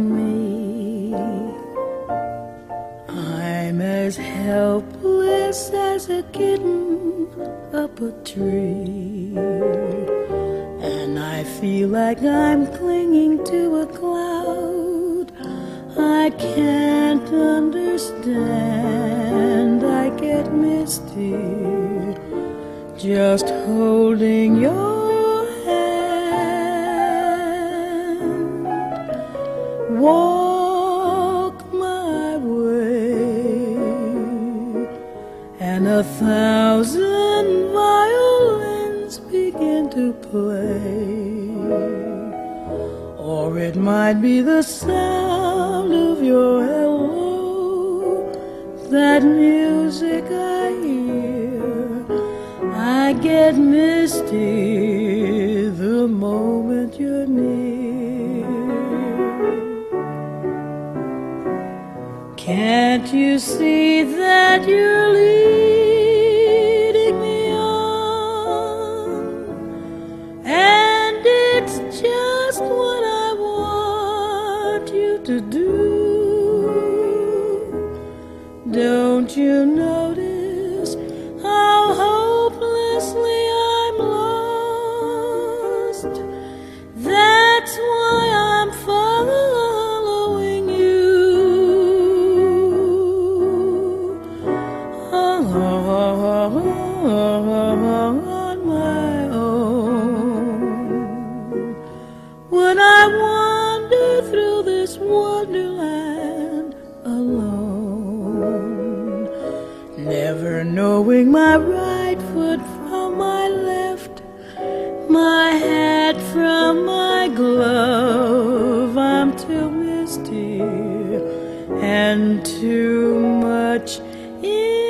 me. I'm as helpless as a kitten up a tree, and I feel like I'm clinging to a cloud. I can't understand, I get misty just holding your hand. Walk my way, and 1,000 violins begin to play, or it might be the sound of your hello, that music I hear. I get misty the moment you're near. Can't you see that you're leading me on? And it's just what I want you to do. Don't you notice how hopelessly I'm lost? That's why I'm following you on my own. When I wander through this wonderland alone, never knowing my right foot from my left, my hat from my glove, I'm too misty and too much in